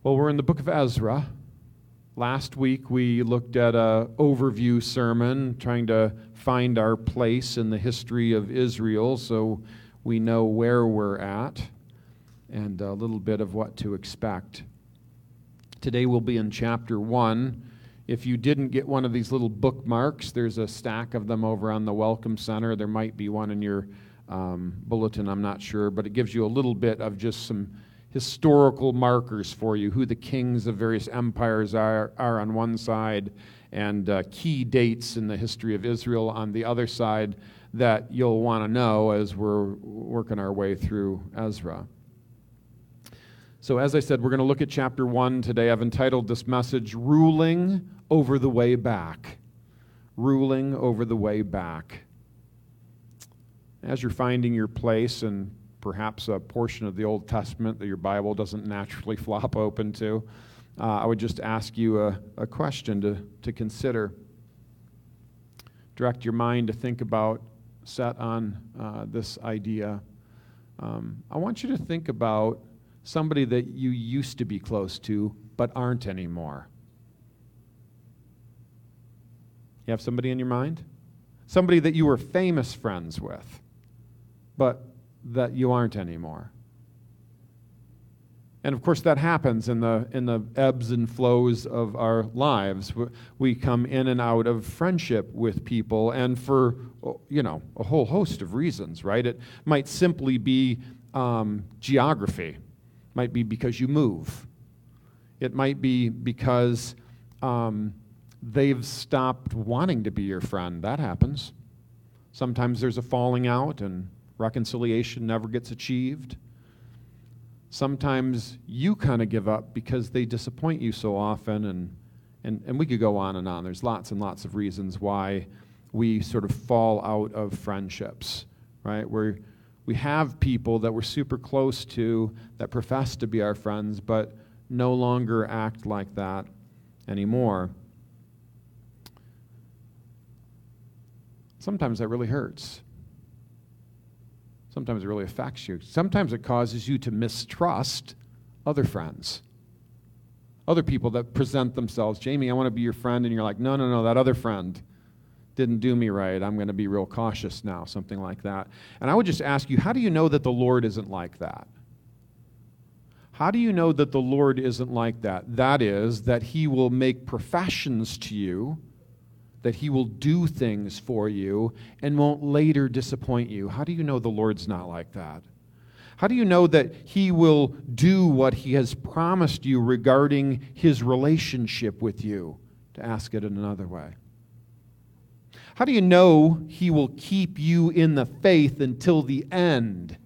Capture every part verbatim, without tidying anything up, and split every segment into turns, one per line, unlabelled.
Well, we're in the book of Ezra. Last week we looked at an overview sermon, trying to find our place in the history of Israel so we know where we're at and a little bit of what to expect. Today we'll be in chapter one. If you didn't get one of these little bookmarks, there's a stack of them over on the Welcome Center. There might be one in your um, bulletin, I'm not sure, but it gives you a little bit of just some historical markers for you, who the kings of various empires are, are on one side, and uh, key dates in the history of Israel on the other side that you'll want to know as we're working our way through Ezra. So as I said, we're going to look at chapter one today. I've entitled this message, Ruling Over the Way Back. Ruling Over the Way Back. As you're finding your place and perhaps a portion of the Old Testament that your Bible doesn't naturally flop open to, uh, I would just ask you a, a question to, to consider. Direct your mind to think about, set on uh, this idea. Um, I want you to think about somebody that you used to be close to but aren't anymore. You have somebody in your mind? Somebody that you were famous friends with, but that you aren't anymore. And of course that happens in the in the ebbs and flows of our lives. We come in and out of friendship with people, and for, you know, a whole host of reasons, right? It might simply be um, geography. It might be because you move. It might be because um, they've stopped wanting to be your friend. That happens. Sometimes there's a falling out and reconciliation never gets achieved. Sometimes you kind of give up because they disappoint you so often, and, and, and we could go on and on. There's lots and lots of reasons why we sort of fall out of friendships, right? Where we have people that we're super close to that profess to be our friends, but no longer act like that anymore. Sometimes that really hurts. Sometimes it really affects you. Sometimes it causes you to mistrust other friends. Other people that present themselves, Jamie, I want to be your friend, and you're like, no, no, no, that other friend didn't do me right. I'm going to be real cautious now, something like that. And I would just ask you, how do you know that the Lord isn't like that? How do you know that the Lord isn't like that? That is, that He will make professions to you, that He will do things for you and won't later disappoint you. How do you know the Lord's not like that? How do you know that He will do what He has promised you regarding His relationship with you, to ask it in another way? How do you know He will keep you in the faith until the end?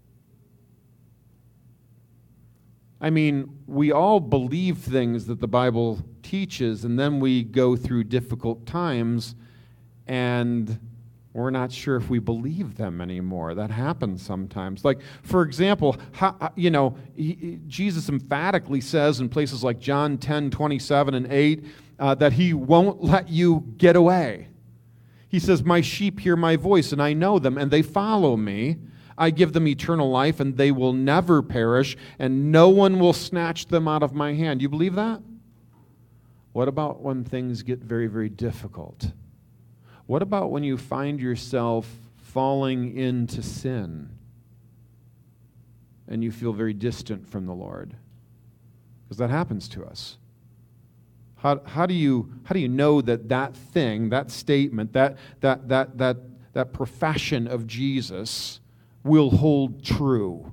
I mean, we all believe things that the Bible teaches, and then we go through difficult times, and we're not sure if we believe them anymore. That happens sometimes. Like, for example, how, you know, he, Jesus emphatically says in places like John ten, twenty-seven and eight, uh, that He won't let you get away. He says, my sheep hear my voice, and I know them, and they follow me. I give them eternal life, and they will never perish, and no one will snatch them out of my hand. You believe that? What about when things get very, very difficult? What about when you find yourself falling into sin and you feel very distant from the Lord? Because that happens to us. How, how do you how do you know that that thing, that statement, that that that that that profession of Jesus will hold true?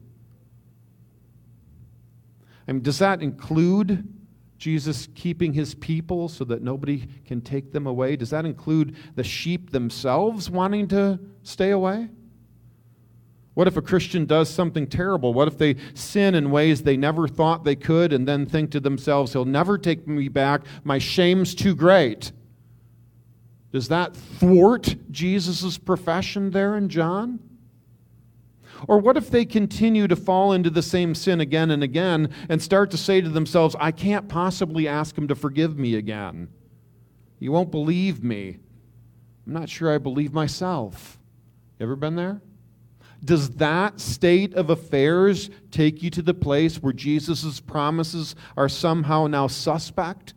I mean, does that include Jesus keeping His people so that nobody can take them away? Does that include the sheep themselves wanting to stay away? What if a Christian does something terrible? What if they sin in ways they never thought they could and then think to themselves, He'll never take me back, my shame's too great? Does that thwart Jesus' profession there in John? Or what if they continue to fall into the same sin again and again and start to say to themselves, I can't possibly ask Him to forgive me again. He won't believe me. I'm not sure I believe myself. You ever been there? Does that state of affairs take you to the place where Jesus' promises are somehow now suspect?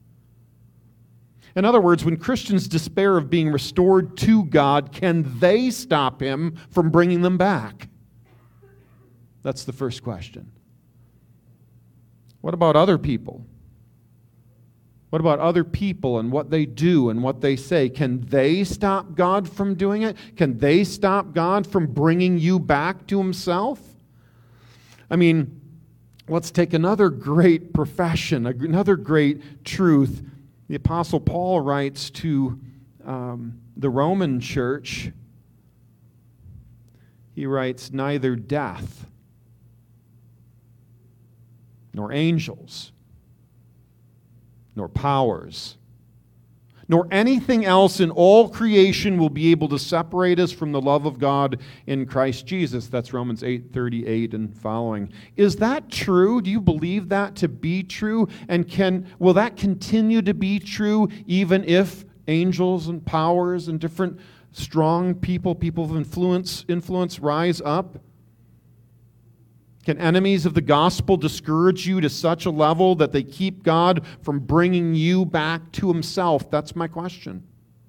In other words, when Christians despair of being restored to God, can they stop Him from bringing them back? That's the first question. What about other people? What about other people and what they do and what they say? Can they stop God from doing it? Can they stop God from bringing you back to Himself? I mean, let's take another great profession, another great truth. The Apostle Paul writes to um, the Roman church, he writes, neither death nor angels, nor powers, nor anything else in all creation will be able to separate us from the love of God in Christ Jesus. That's Romans eight thirty-eight and following. Is that true? Do you believe that to be true? And can will that continue to be true even if angels and powers and different strong people, people of influence, influence rise up? Can enemies of the gospel discourage you to such a level that they keep God from bringing you back to Himself? That's my question.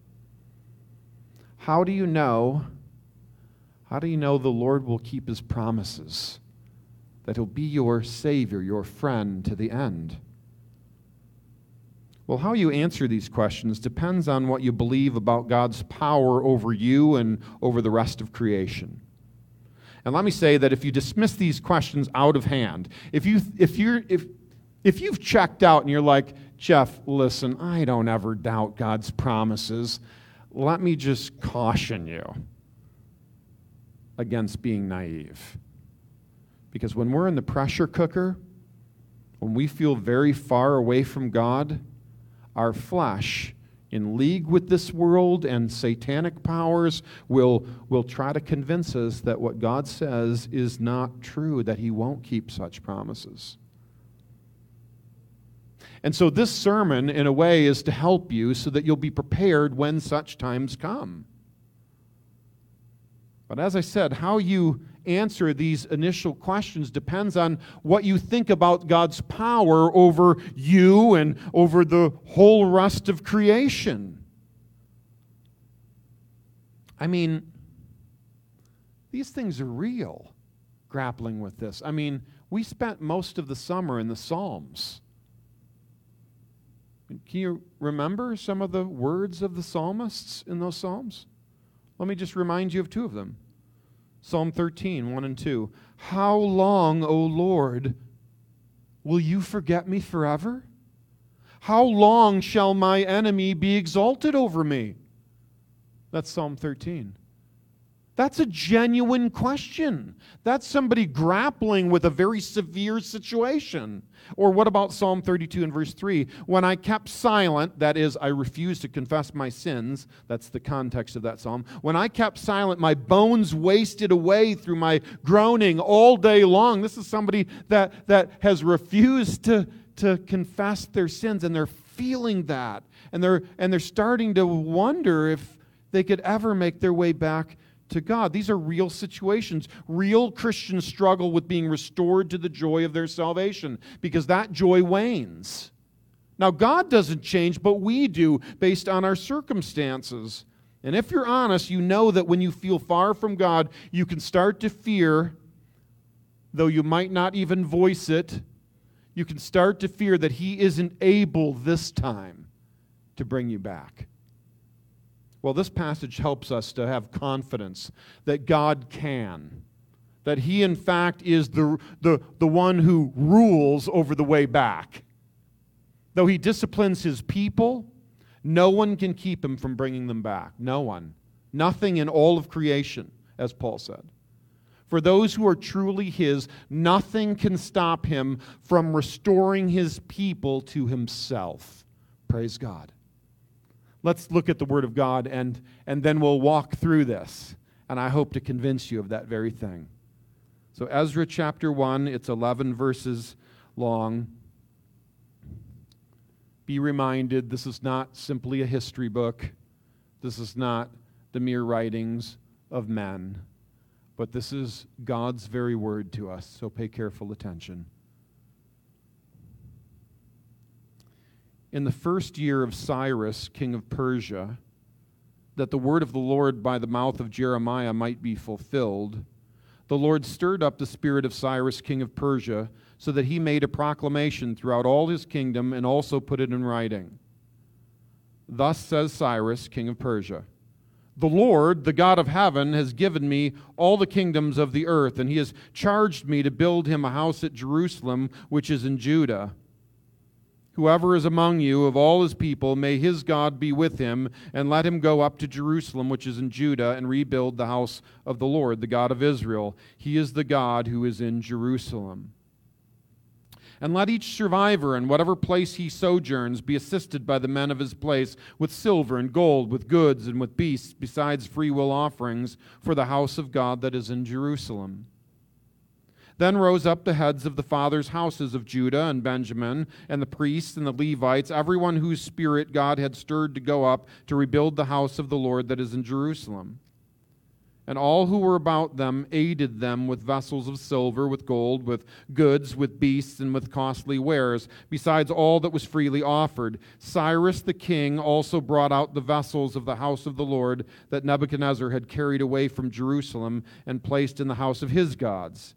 How do you know, how do you know the Lord will keep His promises? That He'll be your Savior, your friend to the end? Well, how you answer these questions depends on what you believe about God's power over you and over the rest of creation. And let me say that if you dismiss these questions out of hand, if you if you're if if you've checked out and you're like, Jeff, listen, I don't ever doubt God's promises, let me just caution you against being naive. Because when we're in the pressure cooker, when we feel very far away from God, our flesh, in league with this world and satanic powers, will, will try to convince us that what God says is not true, that He won't keep such promises. And so this sermon, in a way, is to help you so that you'll be prepared when such times come. But as I said, how you answer these initial questions depends on what you think about God's power over you and over the whole rest of creation. I mean, these things are real, grappling with this. I mean, we spent most of the summer in the Psalms. Can you remember some of the words of the psalmists in those Psalms? Let me just remind you of two of them. Psalm thirteen, one and two. How long, O Lord, will you forget me forever? How long shall my enemy be exalted over me? That's Psalm thirteen. That's a genuine question. That's somebody grappling with a very severe situation. Or what about Psalm thirty-two and verse three? When I kept silent, that is, I refused to confess my sins. That's the context of that psalm. When I kept silent, my bones wasted away through my groaning all day long. This is somebody that, that has refused to, to confess their sins, and they're feeling that. And they're, and they're starting to wonder if they could ever make their way back to God. These are real situations. Real Christians struggle with being restored to the joy of their salvation because that joy wanes. Now, God doesn't change, but we do based on our circumstances. And if you're honest, you know that when you feel far from God, you can start to fear, though you might not even voice it, you can start to fear that He isn't able this time to bring you back. Well, this passage helps us to have confidence that God can, that He, in fact, is the, the, the one who rules over the way back. Though He disciplines His people, no one can keep Him from bringing them back. No one. Nothing in all of creation, as Paul said. For those who are truly His, nothing can stop Him from restoring His people to Himself. Praise God. Let's look at the Word of God, and, and then we'll walk through this. And I hope to convince you of that very thing. So Ezra chapter one, it's eleven verses long. Be reminded, this is not simply a history book. This is not the mere writings of men. But this is God's very word to us, so pay careful attention. In the first year of Cyrus, king of Persia, that the word of the Lord by the mouth of Jeremiah might be fulfilled, the Lord stirred up the spirit of Cyrus, king of Persia, so that he made a proclamation throughout all his kingdom and also put it in writing. Thus says Cyrus, king of Persia, "The Lord, the God of heaven, has given me all the kingdoms of the earth, and he has charged me to build him a house at Jerusalem, which is in Judah. Whoever is among you of all his people, may his God be with him, and let him go up to Jerusalem, which is in Judah, and rebuild the house of the Lord, the God of Israel. He is the God who is in Jerusalem. And let each survivor in whatever place he sojourns be assisted by the men of his place with silver and gold, with goods and with beasts, besides freewill offerings for the house of God that is in Jerusalem." Then rose up the heads of the fathers' houses of Judah and Benjamin, and the priests and the Levites, everyone whose spirit God had stirred to go up to rebuild the house of the Lord that is in Jerusalem. And all who were about them aided them with vessels of silver, with gold, with goods, with beasts, and with costly wares, besides all that was freely offered. Cyrus the king also brought out the vessels of the house of the Lord that Nebuchadnezzar had carried away from Jerusalem and placed in the house of his gods.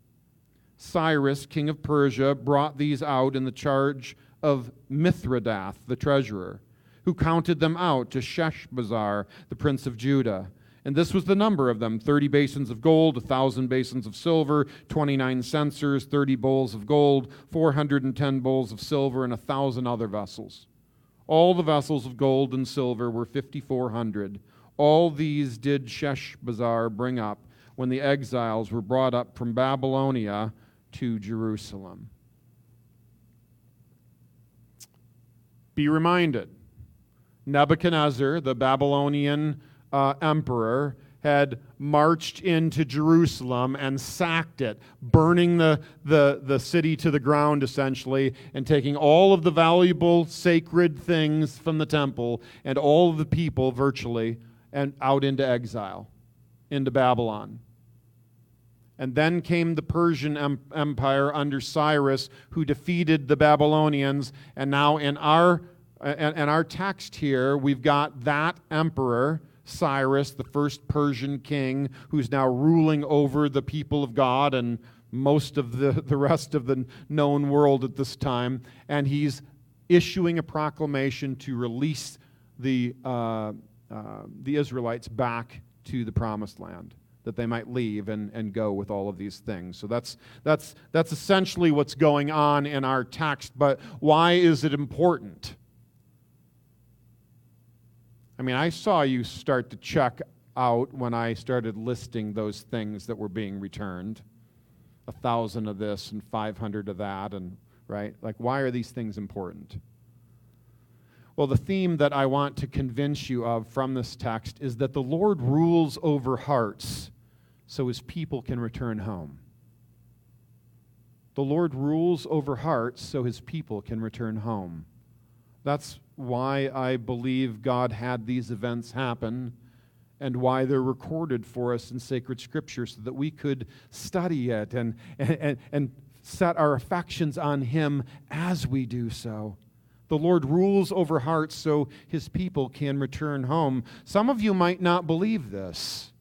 Cyrus, king of Persia, brought these out in the charge of Mithredath, the treasurer, who counted them out to Sheshbazzar, the prince of Judah. And this was the number of them: thirty basins of gold, a thousand basins of silver, twenty-nine censers, thirty bowls of gold, four hundred and ten bowls of silver, and a thousand other vessels. All the vessels of gold and silver were fifty-four hundred. All these did Sheshbazzar bring up when the exiles were brought up from Babylonia to Jerusalem. Be reminded, Nebuchadnezzar, the Babylonian uh, emperor, had marched into Jerusalem and sacked it, burning the, the, the city to the ground, essentially, and taking all of the valuable sacred things from the temple and all of the people, virtually, and out into exile, into Babylon. And then came the Persian Empire under Cyrus, who defeated the Babylonians. And now in our, in our text here, we've got that emperor, Cyrus, the first Persian king, who's now ruling over the people of God and most of the, the rest of the known world at this time. And he's issuing a proclamation to release the, uh, uh, the Israelites back to the Promised Land, that they might leave and, and go with all of these things. So that's, that's, that's essentially what's going on in our text. But why is it important? I mean, I saw you start to check out when I started listing those things that were being returned. A thousand of this and five hundred of that, and right? Like, why are these things important? Well, the theme that I want to convince you of from this text is that the Lord rules over hearts so his people can return home. The Lord rules over hearts so his people can return home. That's why I believe God had these events happen and why they're recorded for us in sacred scripture so that we could study it and, and, and set our affections on him as we do so. The Lord rules over hearts so his people can return home. Some of you might not believe this.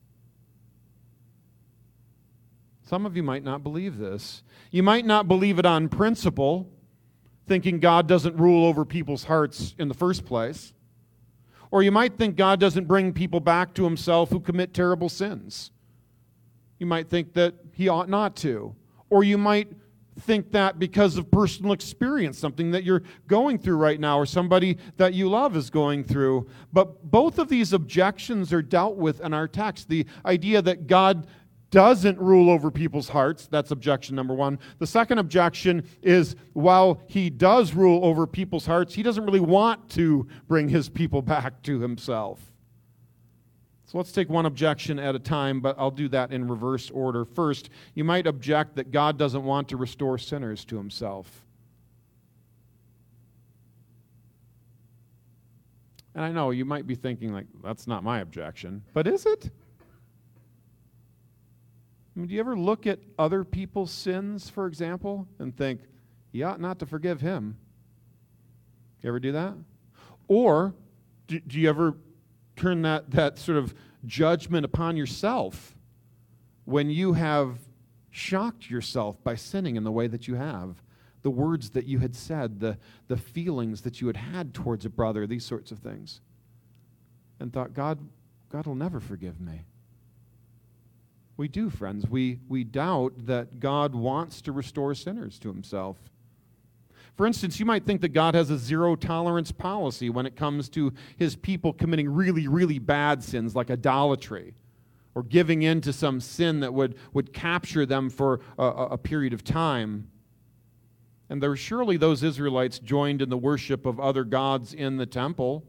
Some of you might not believe this. You might not believe it on principle, thinking God doesn't rule over people's hearts in the first place. Or you might think God doesn't bring people back to himself who commit terrible sins. You might think that he ought not to. Or you might think that because of personal experience, something that you're going through right now, or somebody that you love is going through. But both of these objections are dealt with in our text. The idea that God doesn't rule over people's hearts, that's objection number one. The second objection is, while he does rule over people's hearts, he doesn't really want to bring his people back to himself. So let's take one objection at a time, but I'll do that in reverse order. First, you might object that God doesn't want to restore sinners to himself. And I know you might be thinking, like, that's not my objection, but is it? I mean, do you ever look at other people's sins, for example, and think, you ought not to forgive him? You ever do that? Or do, do you ever turn that, that sort of judgment upon yourself when you have shocked yourself by sinning in the way that you have? The words that you had said, the, the feelings that you had had towards a brother, these sorts of things. And thought, God, God will never forgive me. We do, friends. We, we doubt that God wants to restore sinners to himself. For instance, you might think that God has a zero-tolerance policy when it comes to his people committing really, really bad sins like idolatry or giving in to some sin that would, would capture them for a, a period of time. And there were surely those Israelites joined in the worship of other gods in the temple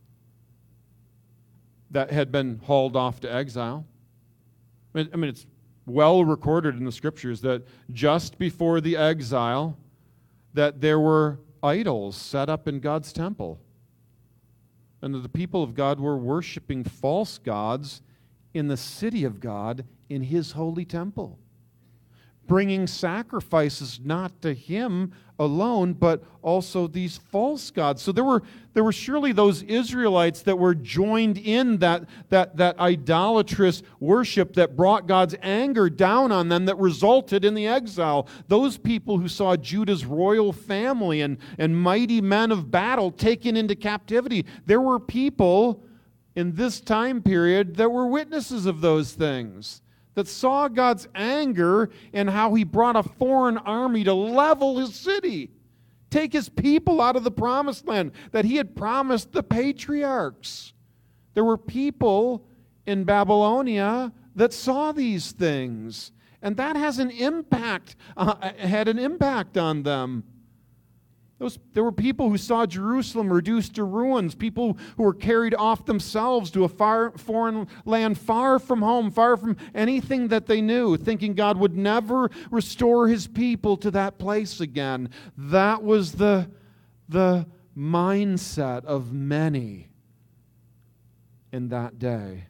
that had been hauled off to exile. I mean, I mean, it's well recorded in the Scriptures that just before the exile, that there were idols set up in God's temple. And that the people of God were worshiping false gods in the city of God in his holy temple, bringing sacrifices not to him alone, but also these false gods. So there were there were surely those Israelites that were joined in that, that, that idolatrous worship that brought God's anger down on them that resulted in the exile. Those people who saw Judah's royal family and, and mighty men of battle taken into captivity. There were people in this time period that were witnesses of those things, that saw God's anger and how he brought a foreign army to level his city, take his people out of the promised land that he had promised the patriarchs. There were people in Babylonia that saw these things, and that has an impact, uh, had an impact on them. Those, there were people who saw Jerusalem reduced to ruins, people who were carried off themselves to a far, foreign land far from home, far from anything that they knew, thinking God would never restore his people to that place again. That was the, the mindset of many in that day.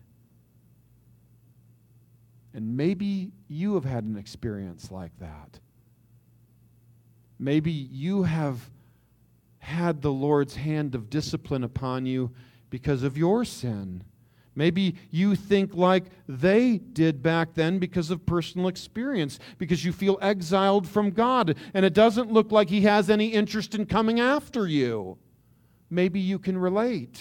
And maybe you have had an experience like that. Maybe you have had the Lord's hand of discipline upon you because of your sin. Maybe you think like they did back then because of personal experience, because you feel exiled from God, and it doesn't look like he has any interest in coming after you. Maybe you can relate.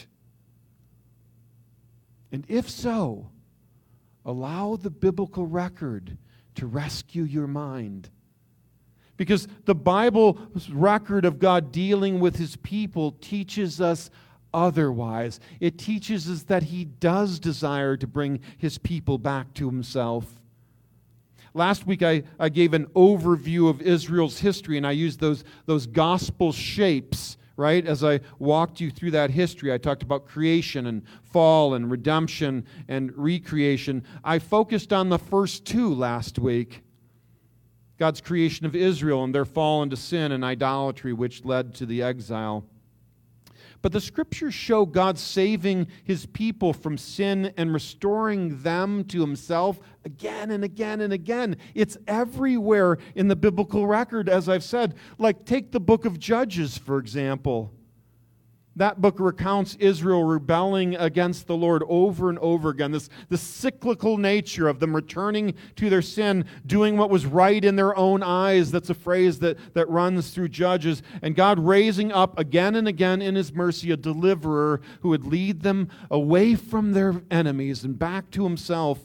And if so, allow the biblical record to rescue your mind. Because the Bible's record of God dealing with his people teaches us otherwise. It teaches us that he does desire to bring his people back to himself. Last week I, I gave an overview of Israel's history, and I used those, those gospel shapes, right? As I walked you through that history, I talked about creation and fall and redemption and recreation. I focused on the first two last week. God's creation of Israel and their fall into sin and idolatry, which led to the exile. But the Scriptures show God saving his people from sin and restoring them to himself again and again and again. It's everywhere in the biblical record, as I've said. Like, take the book of Judges, for example. That book recounts Israel rebelling against the Lord over and over again. This, this cyclical nature of them returning to their sin, doing what was right in their own eyes. That's a phrase that, that runs through Judges. And God raising up again and again in his mercy a deliverer who would lead them away from their enemies and back to himself.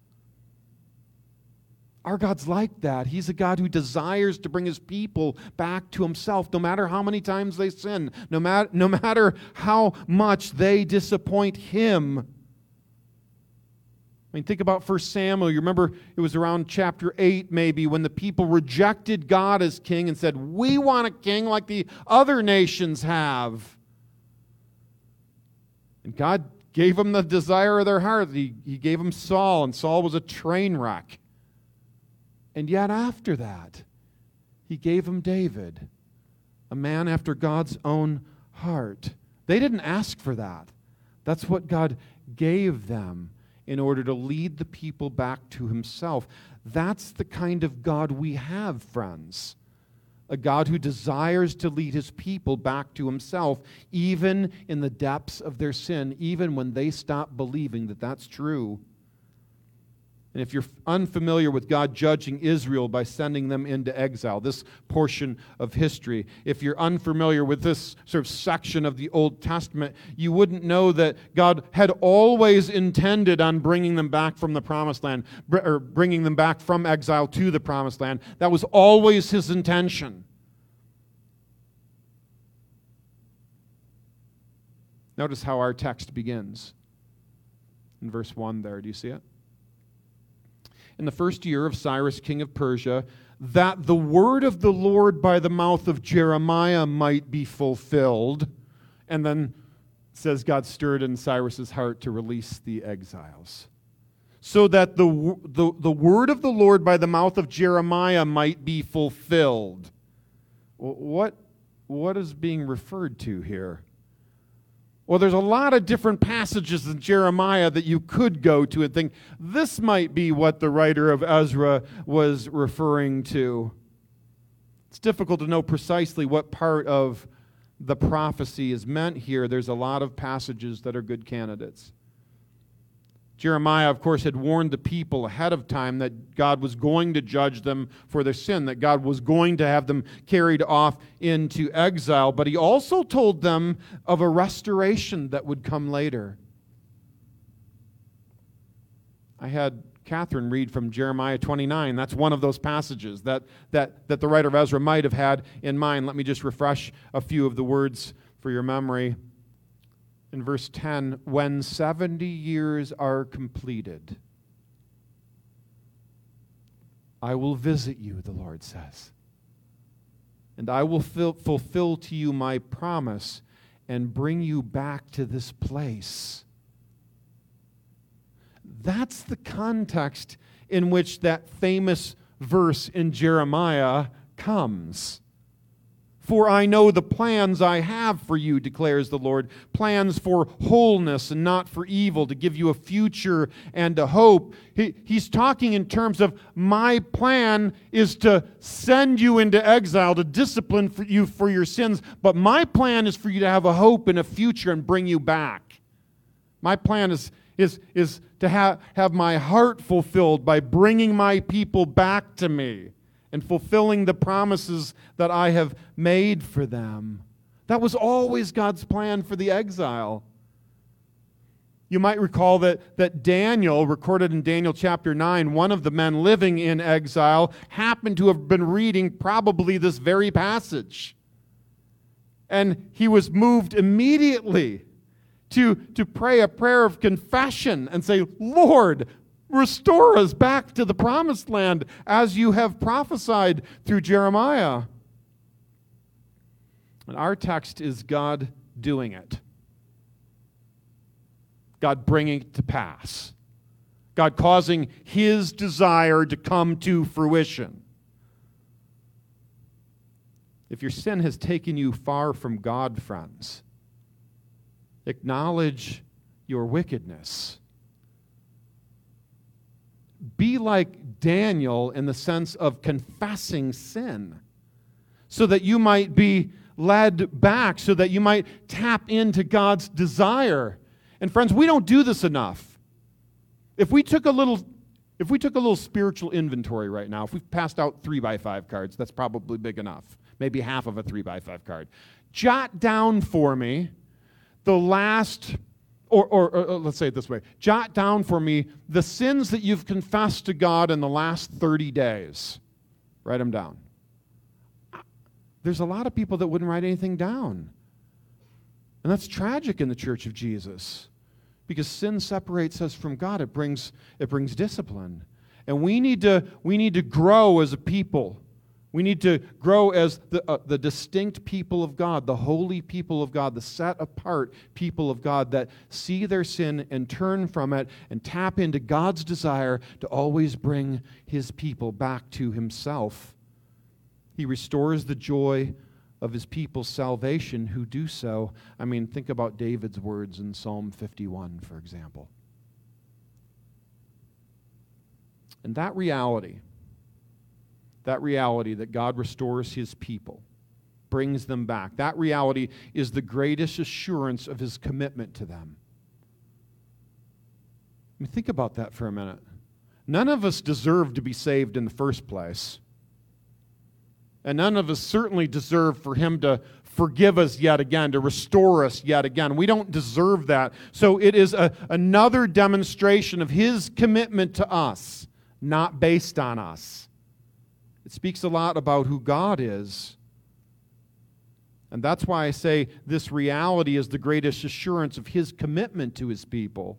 Our God's like that. He's a God who desires to bring his people back to himself, no matter how many times they sin, no matter, no matter how much they disappoint him. I mean, think about First Samuel. You remember it was around chapter eight, maybe, when the people rejected God as king and said, we want a king like the other nations have. And God gave them the desire of their heart. He, he gave them Saul, and Saul was a train wreck. And yet after that, he gave him David, a man after God's own heart. They didn't ask for that. That's what God gave them. in order to lead the people back to himself. That's the kind of God we have, friends. A God who desires to lead his people back to himself, even in the depths of their sin, even when they stop believing that that's true. And if you're unfamiliar with God judging Israel by sending them into exile, this portion of history, if you're unfamiliar with this sort of section of the Old Testament, you wouldn't know that God had always intended on bringing them back from the Promised Land, or bringing them back from exile to the Promised Land. That was always his intention. Notice how our text begins. In verse one there, do you see it? In the first year of Cyrus, king of Persia, that the word of the Lord by the mouth of Jeremiah might be fulfilled. And then it says God stirred in Cyrus's heart to release the exiles. So that the, the, the word of the Lord by the mouth of Jeremiah might be fulfilled. What, what is being referred to here? Well, there's a lot of different passages in Jeremiah that you could go to and think, this might be what the writer of Ezra was referring to. It's difficult to know precisely what part of the prophecy is meant here. There's a lot of passages that are good candidates. Jeremiah, of course, had warned the people ahead of time that God was going to judge them for their sin, that God was going to have them carried off into exile, but he also told them of a restoration that would come later. I had Catherine read from Jeremiah twenty-nine. That's one of those passages that, that, that the writer of Ezra might have had in mind. Let me just refresh a few of the words for your memory. In verse ten, when seventy years are completed, I will visit you, the Lord says, and I will fil- fulfill to you my promise and bring you back to this place. That's the context in which that famous verse in Jeremiah comes. For I know the plans I have for you, declares the Lord, plans for wholeness and not for evil, to give you a future and a hope. He, he's talking in terms of my plan is to send you into exile, to discipline for you for your sins, but my plan is for you to have a hope and a future and bring you back. My plan is, is, is to have, have my heart fulfilled by bringing my people back to me and fulfilling the promises that I have made for them. That was always God's plan for the exile. You might recall that, that Daniel, recorded in Daniel chapter nine, one of the men living in exile, happened to have been reading probably this very passage. And he was moved immediately to, to pray a prayer of confession and say, Lord, restore us back to the promised land as you have prophesied through Jeremiah. And our text is God doing it. God bringing it to pass. God causing his desire to come to fruition. If your sin has taken you far from God, friends, acknowledge your wickedness. Be like Daniel in the sense of confessing sin, so that you might be led back, so that you might tap into God's desire. And friends, we don't do this enough. If we took a little, if we took a little spiritual inventory right now, if we passed out three by five cards, that's probably big enough. Maybe half of a three by five card. Jot down for me the last. Or, or, or let's say it this way. Jot down for me the sins that you've confessed to God in the last thirty days. Write them down. There's a lot of people that wouldn't write anything down. And that's tragic in the Church of Jesus. Because sin separates us from God. It brings, it brings discipline. And we need to, we need to grow as a people. We need to grow as the, uh, the distinct people of God, the holy people of God, the set-apart people of God that see their sin and turn from it and tap into God's desire to always bring his people back to himself. He restores the joy of his people's salvation who do so. I mean, think about David's words in Psalm fifty-one, for example. And that reality, that reality that God restores his people, brings them back, that reality is the greatest assurance of his commitment to them. I mean, think about that for a minute. None of us deserve to be saved in the first place. And none of us certainly deserve for him to forgive us yet again, to restore us yet again. We don't deserve that. So it is a, another demonstration of his commitment to us, not based on us. It speaks a lot about who God is. And that's why I say this reality is the greatest assurance of his commitment to his people.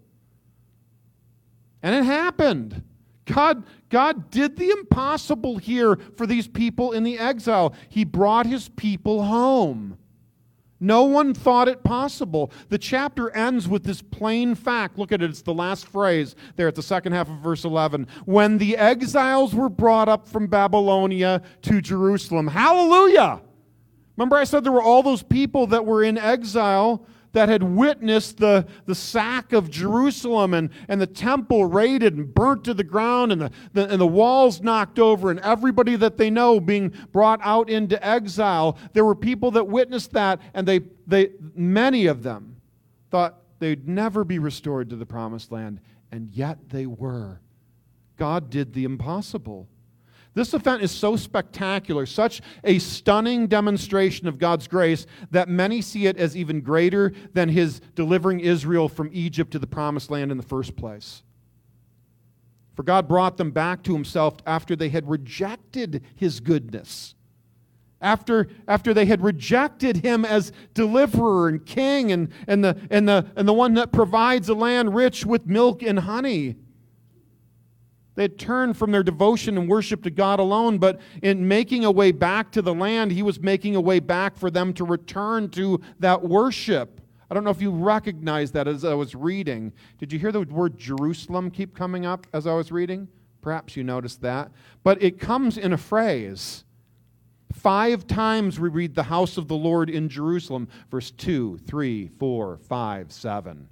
And it happened. God, God did the impossible here for these people in the exile. He brought his people home. No one thought it possible. The chapter ends with this plain fact. Look at it. It's the last phrase there at the second half of verse eleven. When the exiles were brought up from Babylonia to Jerusalem. Hallelujah! Remember I said there were all those people that were in exile that had witnessed the, the sack of Jerusalem and, and the temple raided and burnt to the ground and the, the, and the walls knocked over and everybody that they know being brought out into exile. There were people that witnessed that, and they, they many of them thought they'd never be restored to the promised land, and yet they were. God did the impossible. This event is so spectacular, such a stunning demonstration of God's grace, that many see it as even greater than his delivering Israel from Egypt to the promised land in the first place. For God brought them back to himself after they had rejected his goodness, after, after they had rejected him as deliverer and king and, and, the, and, the, and the one that provides a land rich with milk and honey. They had turned from their devotion and worship to God alone, but in making a way back to the land, he was making a way back for them to return to that worship. I don't know if you recognize that as I was reading. Did you hear the word Jerusalem keep coming up as I was reading? Perhaps you noticed that. But it comes in a phrase. Five times we read the house of the Lord in Jerusalem. Verse two, three, four, five, seven.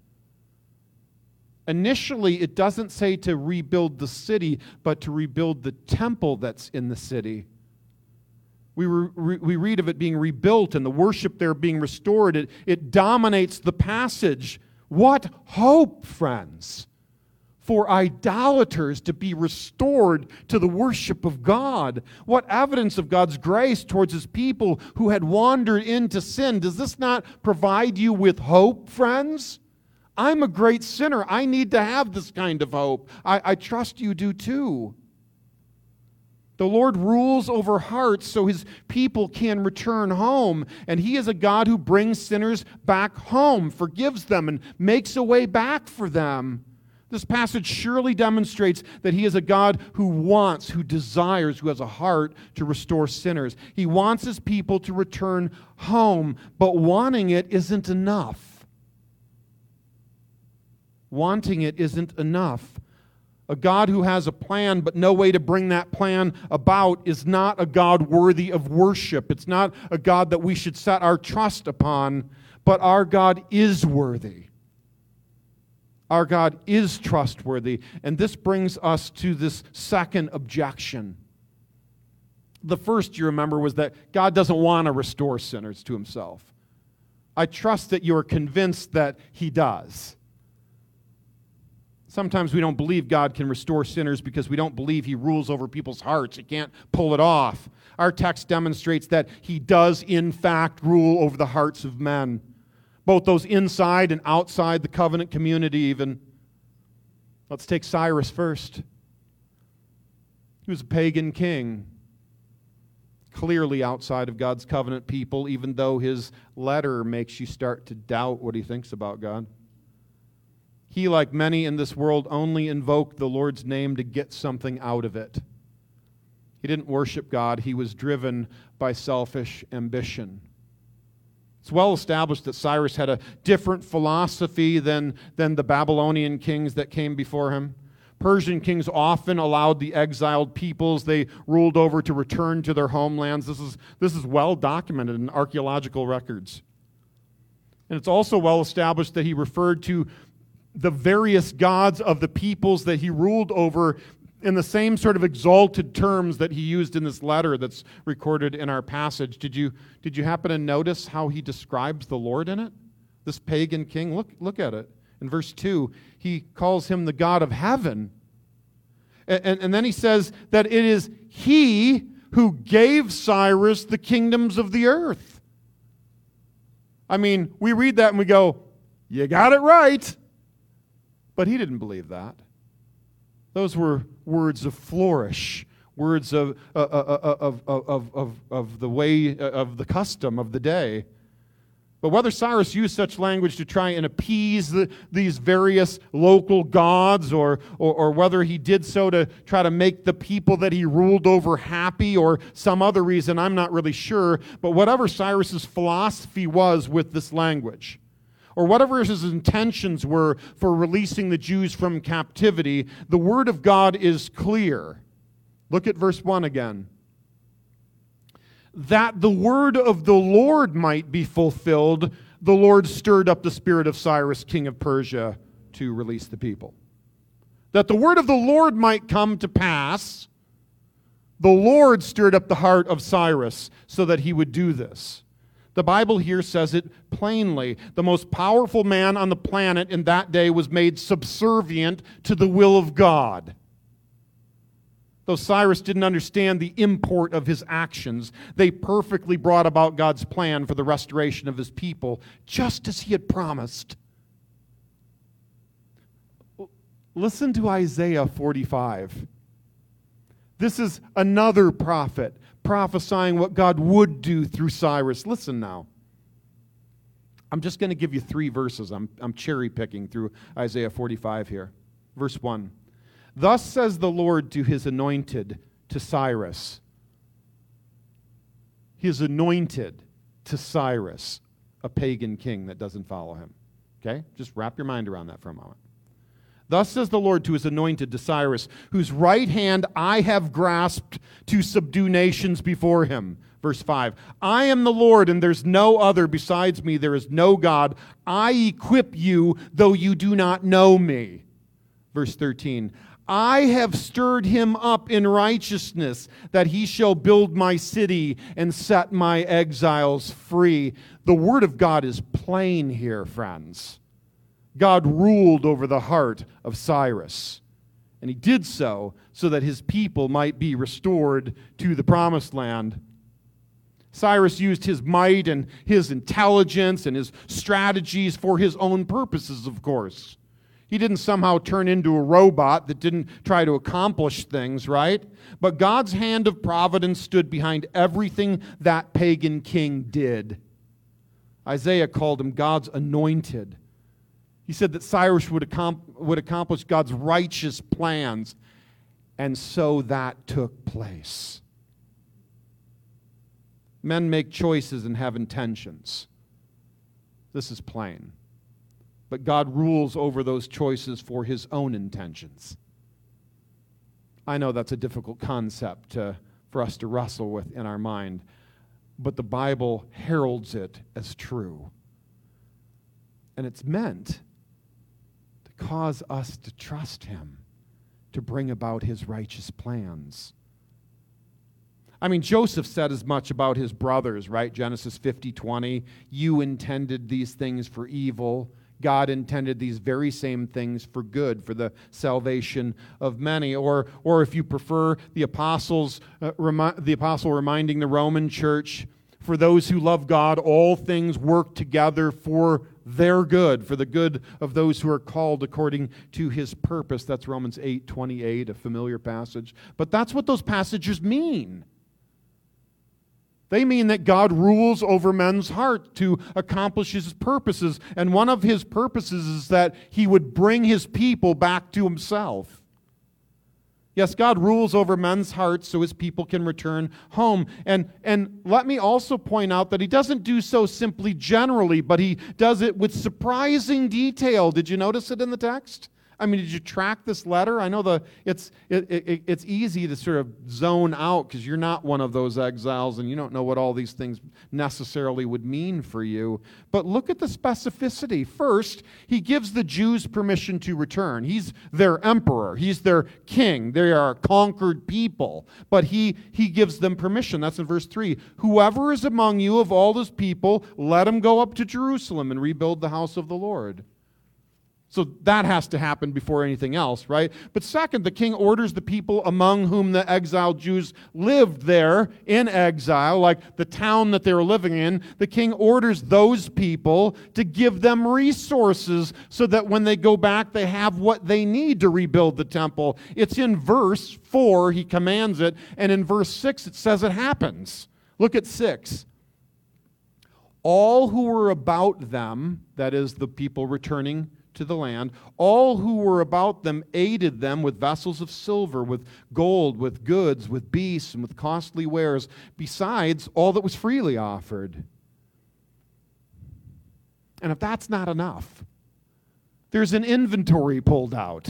Initially, it doesn't say to rebuild the city, but to rebuild the temple that's in the city. We, re- we read of it being rebuilt and the worship there being restored. It, it dominates the passage. What hope, friends, for idolaters to be restored to the worship of God. What evidence of God's grace towards his people who had wandered into sin. Does this not provide you with hope, friends? I'm a great sinner. I need to have this kind of hope. I, I trust you do too. The Lord rules over hearts so his people can return home. And he is a God who brings sinners back home, forgives them, and makes a way back for them. This passage surely demonstrates that he is a God who wants, who desires, who has a heart to restore sinners. He wants his people to return home, but wanting it isn't enough. Wanting it isn't enough. A God who has a plan but no way to bring that plan about is not a God worthy of worship. It's not a God that we should set our trust upon, but our God is worthy. Our God is trustworthy. And this brings us to this second objection. The first, you remember, was that God doesn't want to restore sinners to himself. I trust that you are convinced that he does. Sometimes we don't believe God can restore sinners because we don't believe he rules over people's hearts. He can't pull it off. Our text demonstrates that he does, in fact, rule over the hearts of men, both those inside and outside the covenant community even. Let's take Cyrus first. He was a pagan king, clearly outside of God's covenant people, even though his letter makes you start to doubt what he thinks about God. He, like many in this world, only invoked the Lord's name to get something out of it. He didn't worship God. He was driven by selfish ambition. It's well established that Cyrus had a different philosophy than, than the Babylonian kings that came before him. Persian kings often allowed the exiled peoples they ruled over to return to their homelands. This is, this is well documented in archaeological records. And it's also well established that he referred to the various gods of the peoples that he ruled over in the same sort of exalted terms that he used in this letter that's recorded in our passage. Did you, did you happen to notice how he describes the Lord in it? This pagan king, look, look at it. In verse two, he calls him the God of heaven. And, and, and then he says that it is he who gave Cyrus the kingdoms of the earth. I mean, we read that and we go, you got it right. But he didn't believe that. Those were words of flourish, words of, uh, uh, of, of, of, of, of the way, uh, of the custom of the day. But whether Cyrus used such language to try and appease the, these various local gods, or, or, or whether he did so to try to make the people that he ruled over happy, or some other reason, I'm not really sure. But whatever Cyrus's philosophy was with this language, or whatever his intentions were for releasing the Jews from captivity, the Word of God is clear. Look at verse one again. That the word of the Lord might be fulfilled, the Lord stirred up the spirit of Cyrus, king of Persia, to release the people. That the word of the Lord might come to pass, the Lord stirred up the heart of Cyrus so that he would do this. The Bible here says it plainly. The most powerful man on the planet in that day was made subservient to the will of God. Though Cyrus didn't understand the import of his actions, they perfectly brought about God's plan for the restoration of his people, just as he had promised. Listen to Isaiah forty-five. This is another prophet prophesying what God would do through Cyrus. Listen now. I'm just going to give you three verses. I'm, I'm cherry picking through Isaiah forty-five here. Verse one. Thus says the Lord to his anointed, to Cyrus. His anointed to Cyrus, a pagan king that doesn't follow him. Okay? Just wrap your mind around that for a moment. Thus says the Lord to his anointed, to Cyrus, whose right hand I have grasped to subdue nations before him. Verse five, I am the Lord, and there's no other besides me. There is no God. I equip you, though you do not know me. Verse thirteen, I have stirred him up in righteousness, that he shall build my city and set my exiles free. The word of God is plain here, friends. God ruled over the heart of Cyrus, and he did so so that his people might be restored to the promised land. Cyrus used his might and his intelligence and his strategies for his own purposes, of course. He didn't somehow turn into a robot that didn't try to accomplish things, right? But God's hand of providence stood behind everything that pagan king did. Isaiah called him God's anointed. He said that Cyrus would, accom- would accomplish God's righteous plans, and so that took place. Men make choices and have intentions. This is plain. But God rules over those choices for his own intentions. I know that's a difficult concept to, for us to wrestle with in our mind, but the Bible heralds it as true. And it's meant to cause us to trust him, to bring about his righteous plans. I mean, Joseph said as much about his brothers, right? Genesis fifty twenty, you intended these things for evil. God intended these very same things for good, for the salvation of many. Or, or if you prefer, the apostles, uh, remi- the apostle reminding the Roman church, for those who love God, all things work together for their good, for the good of those who are called according to his purpose. That's Romans eight twenty-eight, a familiar passage. But that's what those passages mean. They mean that God rules over men's heart to accomplish his purposes. And one of his purposes is that he would bring his people back to himself. Yes, God rules over men's hearts so his people can return home. And, and let me also point out that he doesn't do so simply generally, but he does it with surprising detail. Did you notice it in the text? I mean, did you track this letter? I know the it's it, it, it's easy to sort of zone out because you're not one of those exiles and you don't know what all these things necessarily would mean for you. But look at the specificity. First, he gives the Jews permission to return. He's their emperor. He's their king. They are a conquered people. But he, he gives them permission. That's in verse three. Whoever is among you of all this people, let him go up to Jerusalem and rebuild the house of the Lord. So that has to happen before anything else, right? But second, the king orders the people among whom the exiled Jews lived there in exile, like the town that they were living in. The king orders those people to give them resources so that when they go back, they have what they need to rebuild the temple. It's in verse four, he commands it, and in verse six, it says it happens. Look at six. All who were about them, that is, the people returning to the land, all who were about them aided them with vessels of silver, with gold, with goods, with beasts, and with costly wares, besides all that was freely offered. And if that's not enough, there's an inventory pulled out.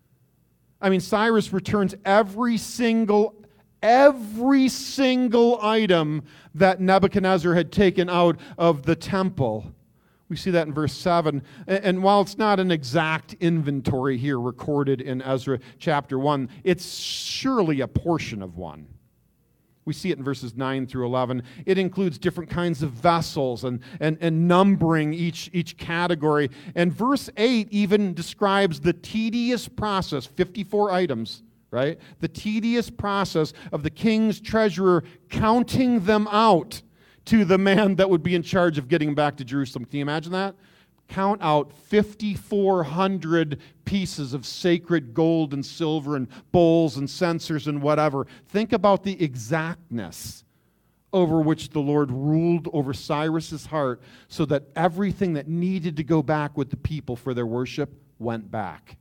I mean, Cyrus returns every single every single item that Nebuchadnezzar had taken out of the temple. We see that in verse seven. And while it's not an exact inventory here recorded in Ezra chapter one, it's surely a portion of one. We see it in verses nine through eleven. It includes different kinds of vessels and, and, and numbering each, each category. And verse eight even describes the tedious process, fifty-four items, right? The tedious process of the king's treasurer counting them out to the man that would be in charge of getting back to Jerusalem. Can you imagine that? Count out fifty-four hundred pieces of sacred gold and silver and bowls and censers and whatever. Think about the exactness over which the Lord ruled over Cyrus's heart so that everything that needed to go back with the people for their worship went back.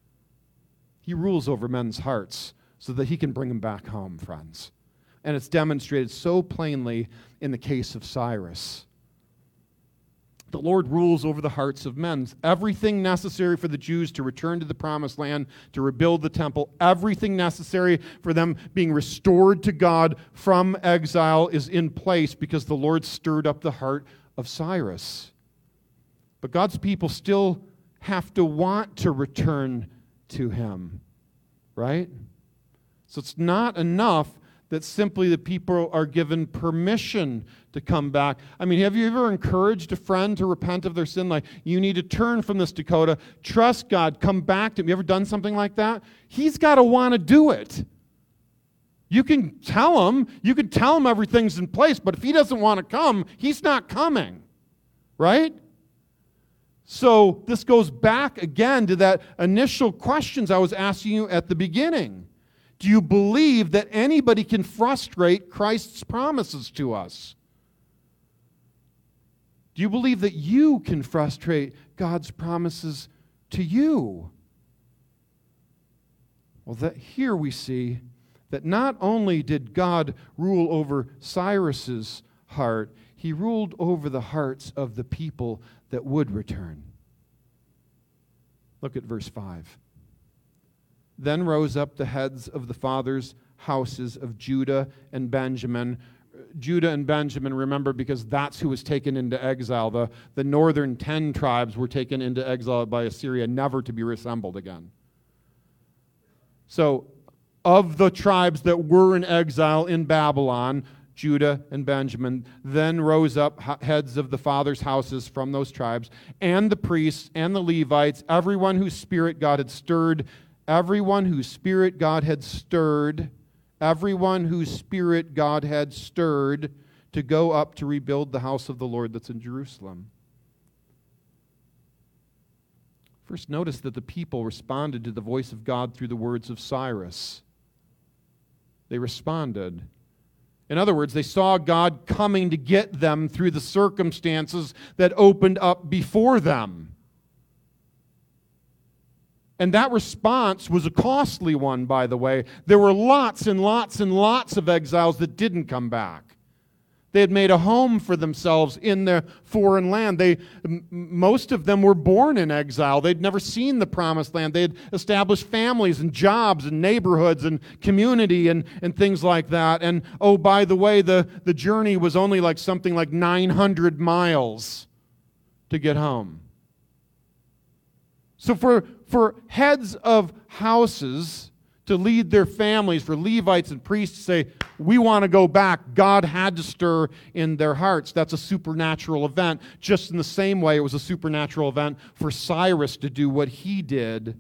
He rules over men's hearts so that he can bring them back home, friends. And it's demonstrated so plainly in the case of Cyrus. The Lord rules over the hearts of men. Everything necessary for the Jews to return to the promised land, to rebuild the temple, everything necessary for them being restored to God from exile is in place because the Lord stirred up the heart of Cyrus. But God's people still have to want to return to him, right? So it's not enough that simply the people are given permission to come back. I mean, have you ever encouraged a friend to repent of their sin? Like, you need to turn from this, Dakota. Trust God. Come back to him. You ever done something like that? He's got to want to do it. You can tell him. You can tell him everything's in place, but if he doesn't want to come, he's not coming. Right? So this goes back again to that initial questions I was asking you at the beginning. Do you believe that anybody can frustrate Christ's promises to us? Do you believe that you can frustrate God's promises to you? Well, that here we see that not only did God rule over Cyrus's heart, he ruled over the hearts of the people that would return. Look at verse five. Then rose up the heads of the fathers' houses of Judah and Benjamin. Judah and Benjamin, remember, because that's who was taken into exile. The, the northern ten tribes were taken into exile by Assyria, never to be reassembled again. So, of the tribes that were in exile in Babylon, Judah and Benjamin, then rose up heads of the fathers' houses from those tribes, and the priests and the Levites, everyone whose spirit God had stirred Everyone whose spirit God had stirred, everyone whose spirit God had stirred to go up to rebuild the house of the Lord that's in Jerusalem. First, notice that the people responded to the voice of God through the words of Cyrus. They responded. In other words, they saw God coming to get them through the circumstances that opened up before them. And that response was a costly one, by the way. There were lots and lots and lots of exiles that didn't come back. They had made a home for themselves in their foreign land. They, m- most of them were born in exile. They'd never seen the promised land. They had established families and jobs and neighborhoods and community and, and things like that. And oh, by the way, the, the journey was only like something like nine hundred miles to get home. So for, for heads of houses to lead their families, for Levites and priests to say, we want to go back, God had to stir in their hearts. That's a supernatural event, just in the same way it was a supernatural event for Cyrus to do what he did.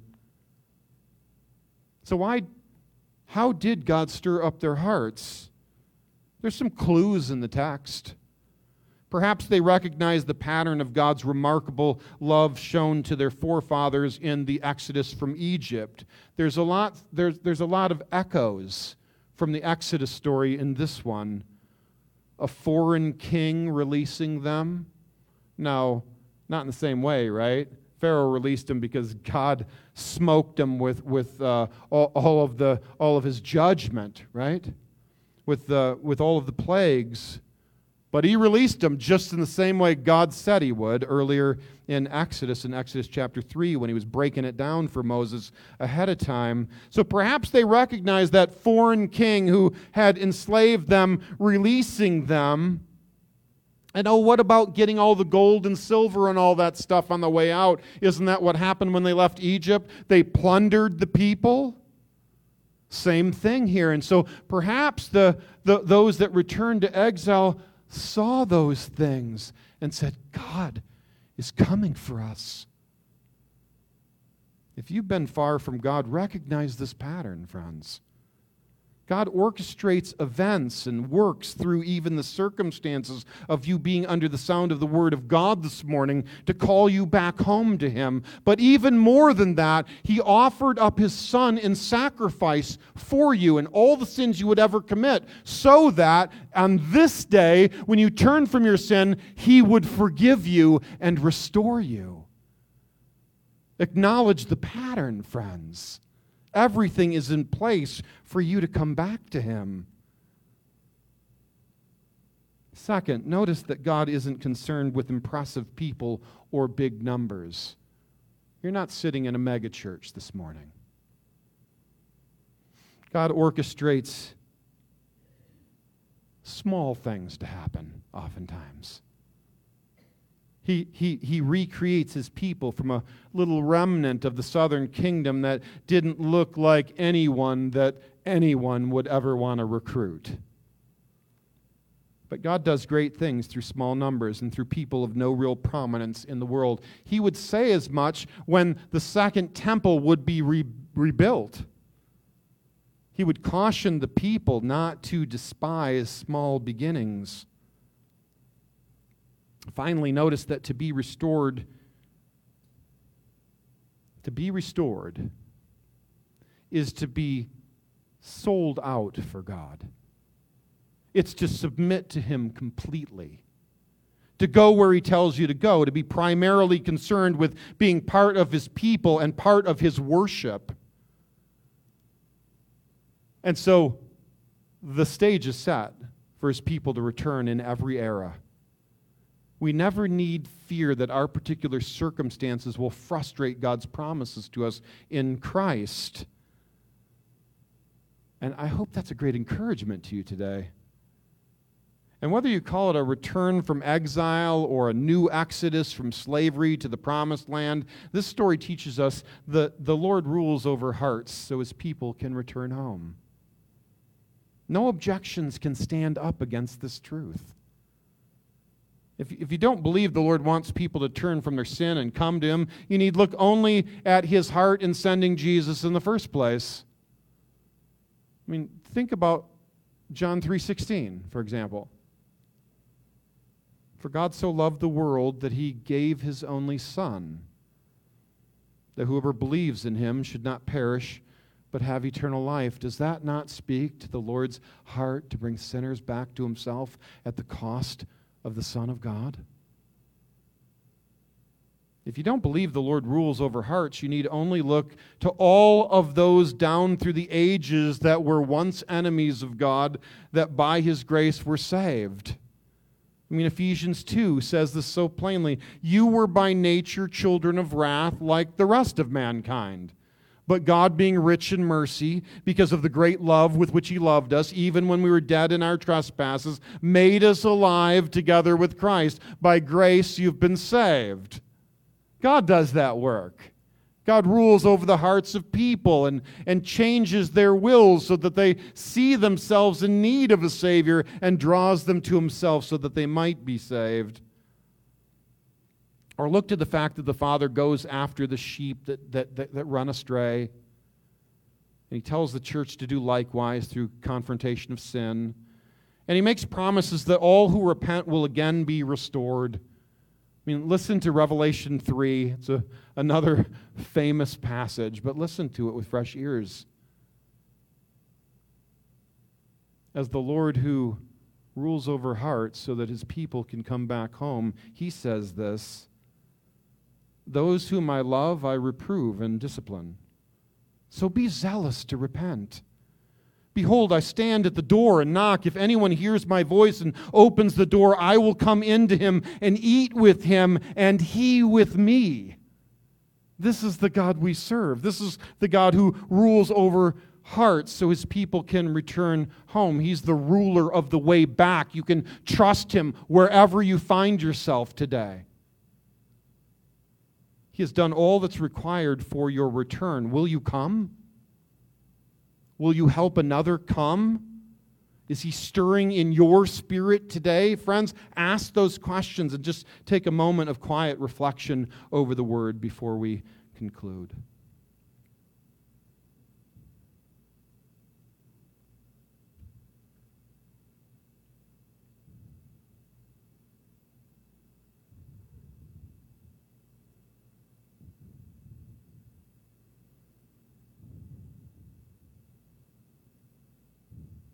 So why, how did God stir up their hearts? There's some clues in the text. Perhaps they recognized the pattern of God's remarkable love shown to their forefathers in the Exodus from Egypt. There's a lot, there's, there's a lot of echoes from the Exodus story in this one. A foreign king releasing them? No, not in the same way, right? Pharaoh released them because God smoked them with, with uh, all, all, of the, all of his judgment, right? With, the, with all of the plagues. But he released them just in the same way God said he would earlier in Exodus, in Exodus chapter three, when he was breaking it down for Moses ahead of time. So perhaps they recognized that foreign king who had enslaved them, releasing them. And oh, what about getting all the gold and silver and all that stuff on the way out? Isn't that what happened when they left Egypt? They plundered the people. Same thing here. And so perhaps the, the those that returned to exile saw those things and said, God is coming for us. If you've been far from God, recognize this pattern, friends. God orchestrates events and works through even the circumstances of you being under the sound of the Word of God this morning to call you back home to Him. But even more than that, He offered up His Son in sacrifice for you and all the sins you would ever commit, so that on this day, when you turn from your sin, He would forgive you and restore you. Acknowledge the pattern, friends. Everything is in place for you to come back to Him. Second, notice that God isn't concerned with impressive people or big numbers. You're not sitting in a mega church this morning. God orchestrates small things to happen oftentimes. He, he, he recreates His people from a little remnant of the southern kingdom that didn't look like anyone that anyone would ever want to recruit. But God does great things through small numbers and through people of no real prominence in the world. He would say as much when the second temple would be re- rebuilt. He would caution the people not to despise small beginnings. Finally, notice that to be restored, to be restored is to be sold out for God. It's to submit to Him completely. To go where He tells you to go, to be primarily concerned with being part of His people and part of His worship. And so the stage is set for His people to return in every era. We never need fear that our particular circumstances will frustrate God's promises to us in Christ. And I hope that's a great encouragement to you today. And whether you call it a return from exile or a new exodus from slavery to the promised land, this story teaches us that the Lord rules over hearts so His people can return home. No objections can stand up against this truth. If, if you don't believe the Lord wants people to turn from their sin and come to Him, you need look only at His heart in sending Jesus in the first place. I mean, think about John three sixteen, for example. For God so loved the world that He gave His only Son, that whoever believes in Him should not perish, but have eternal life. Does that not speak to the Lord's heart to bring sinners back to Himself at the cost of the Son of God? If you don't believe the Lord rules over hearts, you need only look to all of those down through the ages that were once enemies of God, that by His grace were saved. I mean, Ephesians two says this so plainly. You were by nature children of wrath like the rest of mankind. But God, being rich in mercy, because of the great love with which He loved us, even when we were dead in our trespasses, made us alive together with Christ. By grace you've been saved. God does that work. God rules over the hearts of people and, and changes their wills so that they see themselves in need of a Savior and draws them to Himself so that they might be saved. Or look to the fact that the Father goes after the sheep that, that, that, that run astray. And He tells the church to do likewise through confrontation of sin. And He makes promises that all who repent will again be restored. I mean, listen to Revelation three. It's a, another famous passage, but listen to it with fresh ears. As the Lord who rules over hearts so that His people can come back home, He says this, those whom I love I reprove and discipline. So be zealous to repent. Behold, I stand at the door and knock. If anyone hears my voice and opens the door, I will come into him and eat with him, and he with me. This is the God we serve. This is the God who rules over hearts so His people can return home. He's the ruler of the way back. You can trust Him wherever you find yourself today. He has done all that's required for your return. Will you come? Will you help another come? Is He stirring in your spirit today? Friends, ask those questions and just take a moment of quiet reflection over the Word before we conclude.